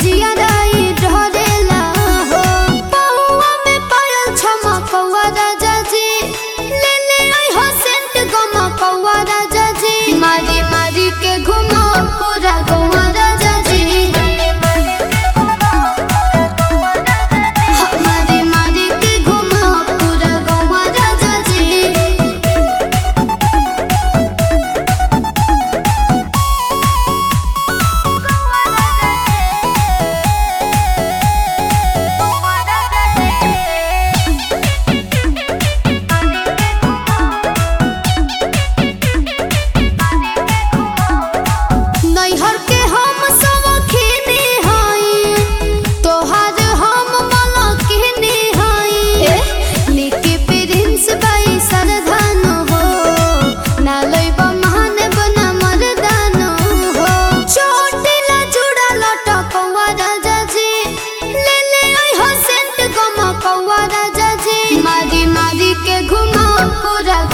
जिया राई ढरेला हो पौआ में पायल छमा पौआ राजा जी ले ले आई हो सेंट गमा पौआ राजा जी मारी मारी के घुमा पूरा गौआ राजा जी मारी मारी के घुमा पूरा गौआ राजा जी नैहर के हम सब खीनी हई तोहार हम मलकिनी हई निकी प्रिंस बाई सरधान हो ना लइबा महान बना मर्दान हो चोटिला जुड़ा लटकौआ राजा जी ले ले आई हो सेंट गमा कौआ राजा जी मारी मारी के घुमा पूरा